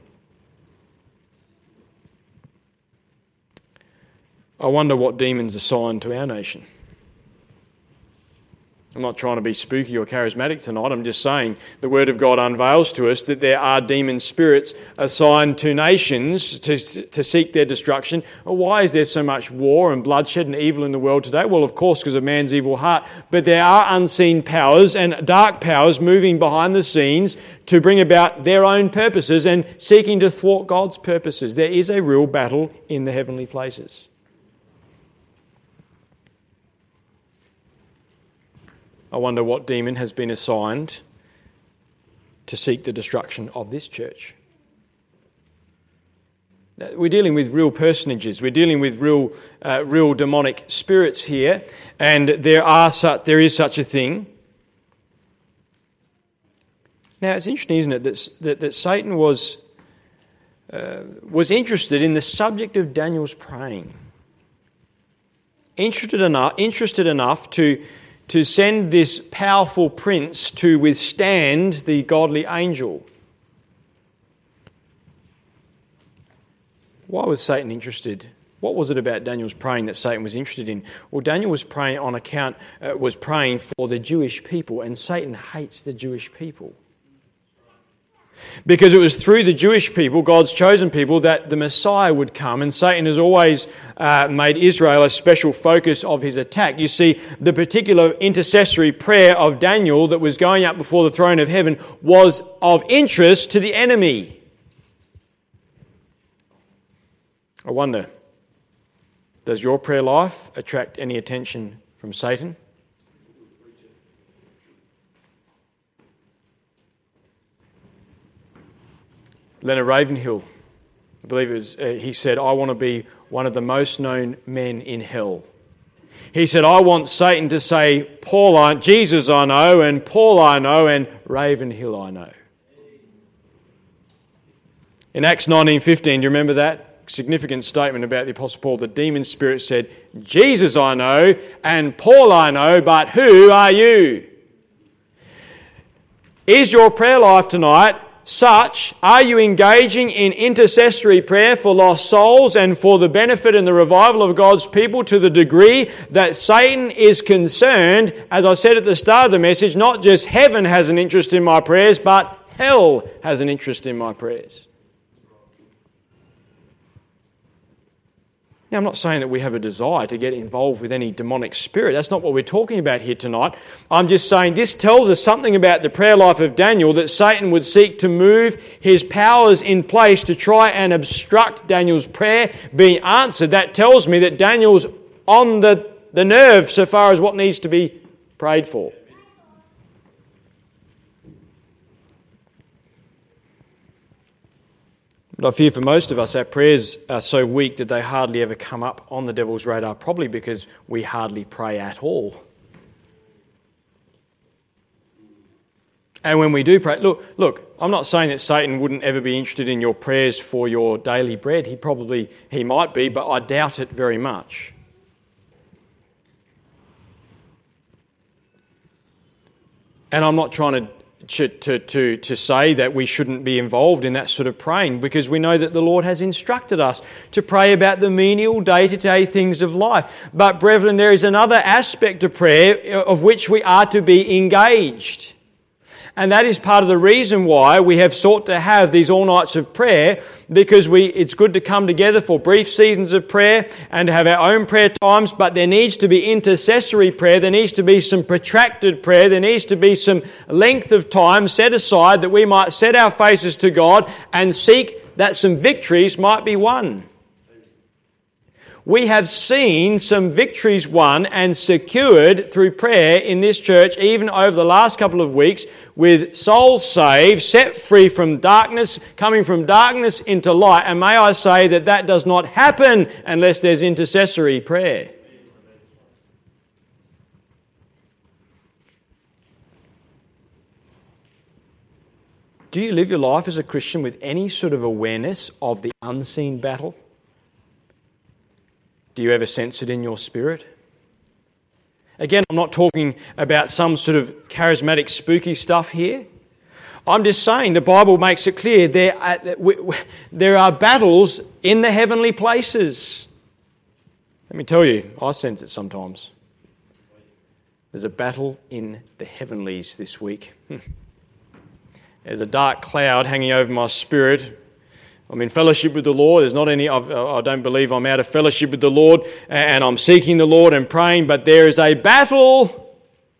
I wonder what demons assigned to our nation. I'm not trying to be spooky or charismatic tonight. I'm just saying the Word of God unveils to us that there are demon spirits assigned to nations to, to seek their destruction. Well, why is there so much war and bloodshed and evil in the world today? Well, of course, because of man's evil heart. But there are unseen powers and dark powers moving behind the scenes to bring about their own purposes and seeking to thwart God's purposes. There is a real battle in the heavenly places. I wonder what demon has been assigned to seek the destruction of this church. We're dealing with real personages. We're dealing with real, uh, real demonic spirits here, and there are such, there is such a thing. Now, it's interesting, isn't it, that that, that Satan was uh, was interested in the subject of Daniel's praying. Interested enough, interested enough to. to send this powerful prince to withstand the godly angel. Why was Satan interested? What was it about Daniel's praying that Satan was interested in? Well, Daniel was praying on account, uh, was praying for the Jewish people, and Satan hates the Jewish people. Because it was through the Jewish people, God's chosen people, that the Messiah would come. And Satan has always uh, made Israel a special focus of his attack. You see, the particular intercessory prayer of Daniel that was going up before the throne of heaven was of interest to the enemy. I wonder, does your prayer life attract any attention from Satan? Leonard Ravenhill, I believe it was, uh, he said, "I want to be one of the most known men in hell." He said, "I want Satan to say, Paul, I, Jesus I know, and Paul I know, and Ravenhill I know." In Acts nineteen fifteen, do you remember that significant statement about the Apostle Paul? The demon spirit said, "Jesus I know, and Paul I know, but who are you?" Is your prayer life tonight such? Are you engaging in intercessory prayer for lost souls and for the benefit and the revival of God's people to the degree that Satan is concerned? As I said at the start of the message, not just heaven has an interest in my prayers, but hell has an interest in my prayers. Now, I'm not saying that we have a desire to get involved with any demonic spirit. That's not what we're talking about here tonight. I'm just saying this tells us something about the prayer life of Daniel, that Satan would seek to move his powers in place to try and obstruct Daniel's prayer being answered. That tells me that Daniel's on the, the nerve so far as what needs to be prayed for. But I fear for most of us, our prayers are so weak that they hardly ever come up on the devil's radar, probably because we hardly pray at all. And when we do pray, look, look, I'm not saying that Satan wouldn't ever be interested in your prayers for your daily bread. He probably, he might be, but I doubt it very much. And I'm not trying to To, to, to, to say that we shouldn't be involved in that sort of praying, because we know that the Lord has instructed us to pray about the menial day-to-day things of life. But brethren, there is another aspect of prayer of which we are to be engaged. And that is part of the reason why we have sought to have these all nights of prayer, because we it's good to come together for brief seasons of prayer and to have our own prayer times, but there needs to be intercessory prayer, there needs to be some protracted prayer, there needs to be some length of time set aside that we might set our faces to God and seek that some victories might be won. We have seen some victories won and secured through prayer in this church, even over the last couple of weeks, with souls saved, set free from darkness, coming from darkness into light. And may I say that that does not happen unless there's intercessory prayer. Do you live your life as a Christian with any sort of awareness of the unseen battle? Do you ever sense it in your spirit? Again, I'm not talking about some sort of charismatic, spooky stuff here. I'm just saying the Bible makes it clear there are, there are battles in the heavenly places. Let me tell you, I sense it sometimes. There's a battle in the heavenlies this week. There's a dark cloud hanging over my spirit. I'm in fellowship with the Lord. There's not any, I've, I don't believe I'm out of fellowship with the Lord, and I'm seeking the Lord and praying, but there is a battle.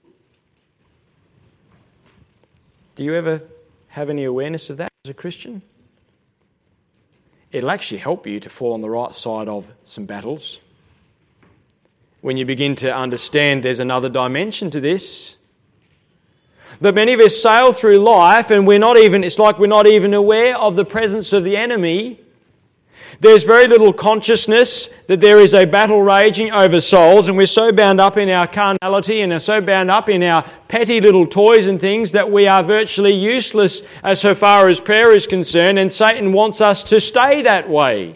Do you ever have any awareness of that as a Christian? It'll actually help you to fall on the right side of some battles. When you begin to understand there's another dimension to this. But many of us sail through life and we're not even, it's like we're not even aware of the presence of the enemy. There's very little consciousness that there is a battle raging over souls, and we're so bound up in our carnality and are so bound up in our petty little toys and things that we are virtually useless as so far as prayer is concerned, and Satan wants us to stay that way.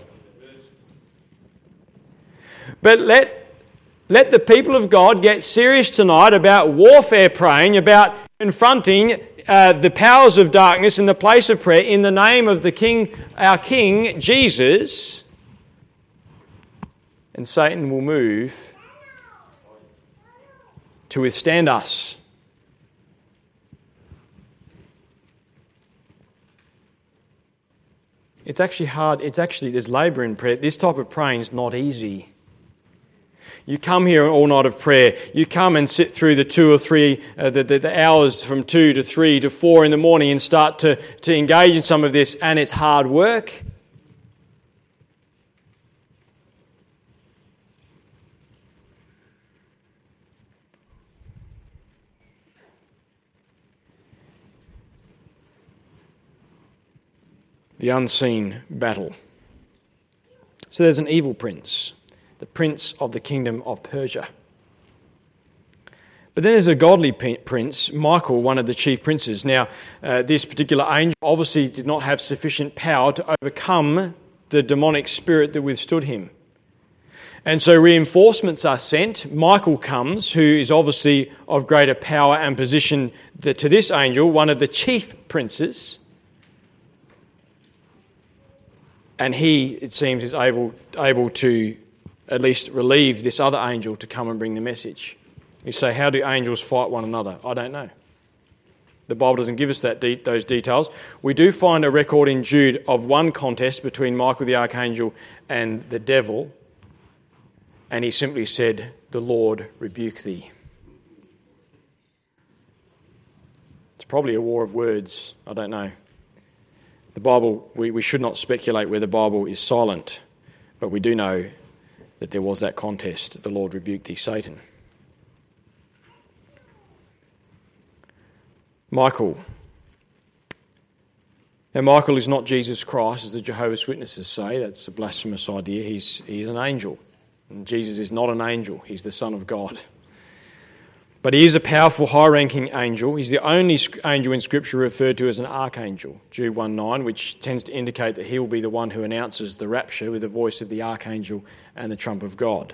But let Let the people of God get serious tonight about warfare praying, about confronting uh, the powers of darkness in the place of prayer in the name of the King, our King, Jesus. And Satan will move to withstand us. It's actually hard. It's actually, there's labour in prayer. This type of praying is not easy. You come here all night of prayer. You come and sit through the two or three, uh, the, the, the hours from two to three to four in the morning and start to, to engage in some of this, and it's hard work. The unseen battle. So there's an evil prince, the prince of the kingdom of Persia. But then there's a godly prince, Michael, one of the chief princes. Now, uh, this particular angel obviously did not have sufficient power to overcome the demonic spirit that withstood him. And so reinforcements are sent. Michael comes, who is obviously of greater power and position to this angel, one of the chief princes. And he, it seems, is able, able to at least relieve this other angel to come and bring the message. You say, how do angels fight one another? I don't know. The Bible doesn't give us that de- those details. We do find a record in Jude of one contest between Michael the archangel and the devil. and he simply said, "The Lord rebuke thee." It's probably a war of words, I don't know. The Bible, we, we should not speculate where the Bible is silent, but we do know that there was that contest. The Lord rebuked thee, Satan. Michael. Now, Michael is not Jesus Christ, as the Jehovah's Witnesses say. That's a blasphemous idea. He's, he's an angel. And Jesus is not an angel. He's the Son of God. But he is a powerful, high-ranking angel. He's the only angel in Scripture referred to as an archangel, Jude one nine, which tends to indicate that he will be the one who announces the rapture with the voice of the archangel and the trump of God.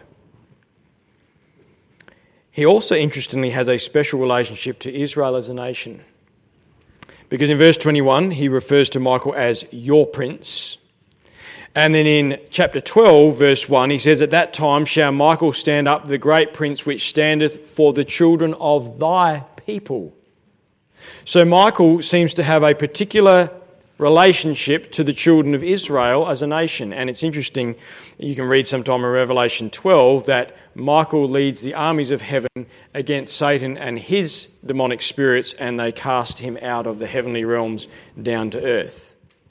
He also, interestingly, has a special relationship to Israel as a nation. Because in verse twenty-one, he refers to Michael as your prince. And then in chapter twelve, verse one, he says, "At that time shall Michael stand up, the great prince which standeth for the children of thy people." So Michael seems to have a particular relationship to the children of Israel as a nation. And it's interesting, you can read sometime in Revelation twelve, that Michael leads the armies of heaven against Satan and his demonic spirits, and they cast him out of the heavenly realms down to earth.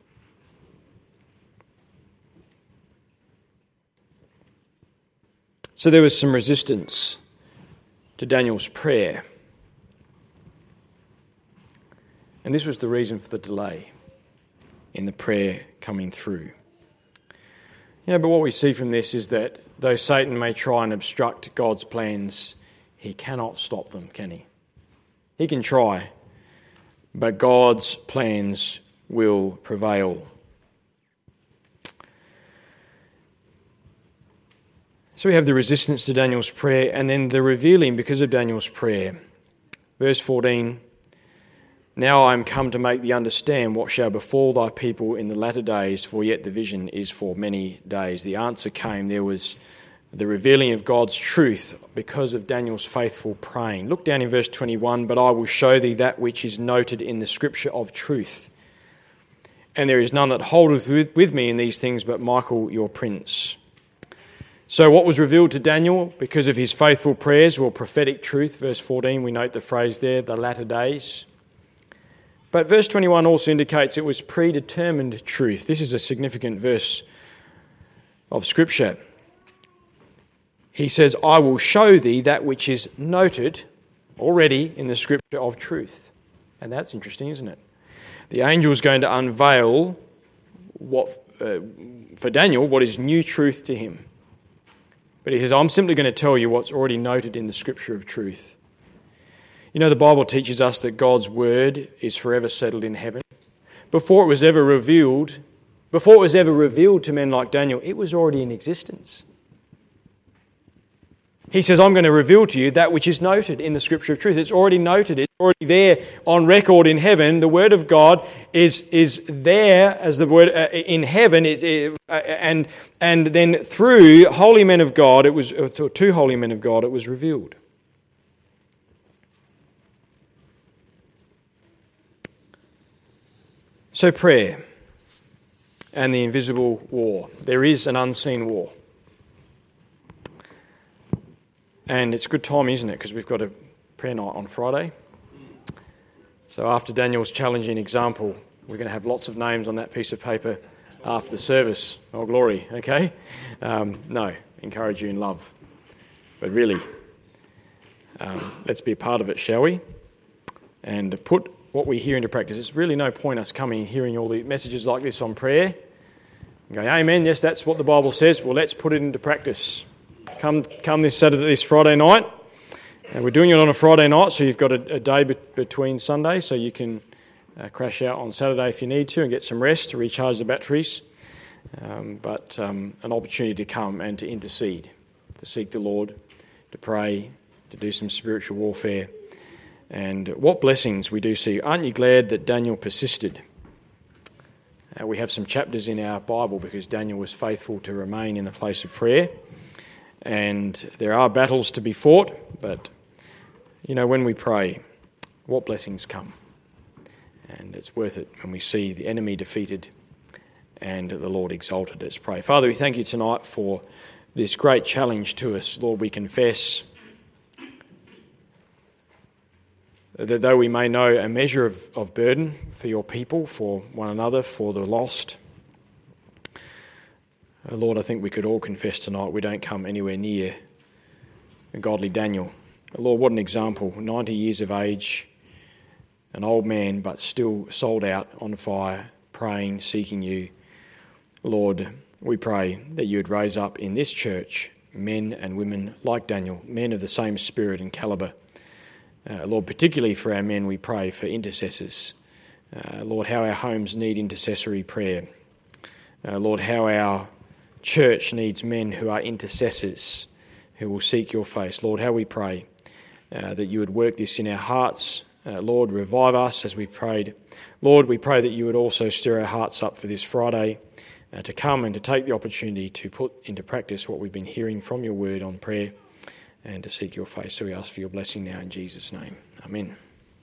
So there was some resistance to Daniel's prayer. And this was the reason for the delay in the prayer coming through. You know, but what we see from this is that though Satan may try and obstruct God's plans, he cannot stop them, can he? He can try, but God's plans will prevail. So we have the resistance to Daniel's prayer and then the revealing because of Daniel's prayer. Verse fourteen, "Now I am come to make thee understand what shall befall thy people in the latter days, for yet the vision is for many days." The answer came. There was the revealing of God's truth because of Daniel's faithful praying. Look down in verse twenty-one, "But I will show thee that which is noted in the scripture of truth. And there is none that holdeth with me in these things but Michael your prince." So what was revealed to Daniel because of his faithful prayers? Well, prophetic truth. Verse fourteen, we note the phrase there, the latter days. But verse twenty-one also indicates it was predetermined truth. This is a significant verse of Scripture. He says, "I will show thee that which is noted already in the Scripture of truth." And that's interesting, isn't it? The angel is going to unveil what, uh, for Daniel, what is new truth to him. But he says, "I'm simply going to tell you what's already noted in the Scripture of truth." You know, the Bible teaches us that God's word is forever settled in heaven. Before it was ever revealed, before it was ever revealed to men like Daniel, it was already in existence. He says, "I'm going to reveal to you that which is noted in the Scripture of truth." It's already noted. It's already there on record in heaven. The Word of God is is there as the Word uh, in heaven, it, it, uh, and and then through holy men of God, it was uh, to holy men of God, it was revealed. So prayer and the invisible war. There is an unseen war. And it's good timing, isn't it? Because we've got a prayer night on Friday. So after Daniel's challenging example, we're going to have lots of names on that piece of paper after the service. Oh, glory, okay? Um, no, encourage you in love. But really, um, let's be a part of it, shall we? And put what we hear into practice. It's really no point us coming and hearing all the messages like this on prayer and go, "Amen, yes, that's what the Bible says." Well, let's put it into practice. Come come this Saturday, this Friday night. And we're doing it on a Friday night, so you've got a, a day be- between Sundays, so you can uh, crash out on Saturday if you need to and get some rest to recharge the batteries. Um, but um, an opportunity to come and to intercede, to seek the Lord, to pray, to do some spiritual warfare. And what blessings we do see. Aren't you glad that Daniel persisted? Uh, we have some chapters in our Bible because Daniel was faithful to remain in the place of prayer. And there are battles to be fought, but, you know, when we pray, what blessings come. And it's worth it when we see the enemy defeated and the Lord exalted. Let's pray. Father, we thank you tonight for this great challenge to us. Lord, we confess that though we may know a measure of, of burden for your people, for one another, for the lost, uh, Lord, I think we could all confess tonight we don't come anywhere near a godly Daniel. Lord, what an example, ninety years of age, an old man, but still sold out, on fire, praying, seeking you. Lord, we pray that you would raise up in this church men and women like Daniel, men of the same spirit and calibre. Uh, Lord, particularly for our men, we pray for intercessors. Uh, Lord, how our homes need intercessory prayer. Uh, Lord, how our church needs men who are intercessors, who will seek your face. Lord, how we pray uh, that you would work this in our hearts. Uh, Lord, revive us as we prayed. Lord, we pray that you would also stir our hearts up for this Friday uh, to come and to take the opportunity to put into practice what we've been hearing from your word on prayer and to seek your face. So we ask for your blessing now in Jesus' name. Amen.